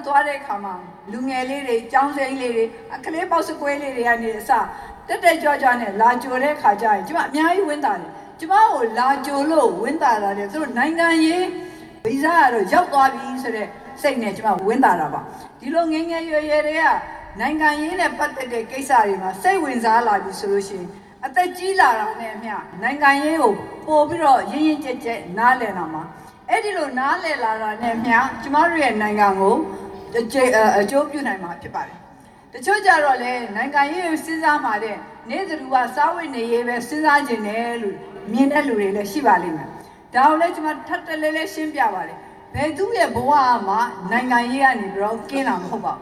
သွားတဲ့ခါမှာလူငယ်လေးတွေကျောင်းစိမ်းလေးတွေကလေးပေါက်စကွဲလေးတွေကနေအစတက်ကြွကြွနဲ့လာကြိုတဲ့ခါကျရင်ကျမအများကြီးဝင်းတာတယ်ကျမကိုလာကြိုလို့ဝင်းတာတယ်သူတို့နိုင်ငံရေးဗီဇာကတော့ရောက်သွားပြီဆိုတဲ့စိတ်နဲ့ကျမဝင်းတာပါဒီလိုငယ်ငယ်ရွယ်ရွယ်တွေကနိုင်ငံရေးနဲ့ပတ်သက်တဲ့ကိစ္စတွေမှာစိတ်ဝင်စားလာပြီဆိုလို့ရှိရင်အသက်ကြီးလာတာနဲ့အမျှနိုင်ငံရေးကိုပို့ပြီးတော့ရင်းရင်းကြက်ကြက်နားလည်လာမှာအဲ့ဒီလိုနားလည်လာတာနဲ့အမျှကျမတို့ရဲ့နိုင်ငံကိုအကျိုးပြုနိုင်မှာဖြစ်ပါတယ်တချို့ကြတော့လေနိုင်ငံရေးကိုစဉ်းစားမှာတဲ့နေ့သူကစားဝတ်နေရေးပဲစဉ်းစားခြင်းတယ်လို့မြင်တဲ့လူတွေလည်းရှိပါလိမ့်မယ်ဒါကိုလည်းကျမထပ်တလဲလဲရှင်းပြပါတယ်ဘယ်သူရဲ့ဘဝမှာနိုင်ငံရေးကနေပြီးတော့ကင်းလာမဟုတ်ပါ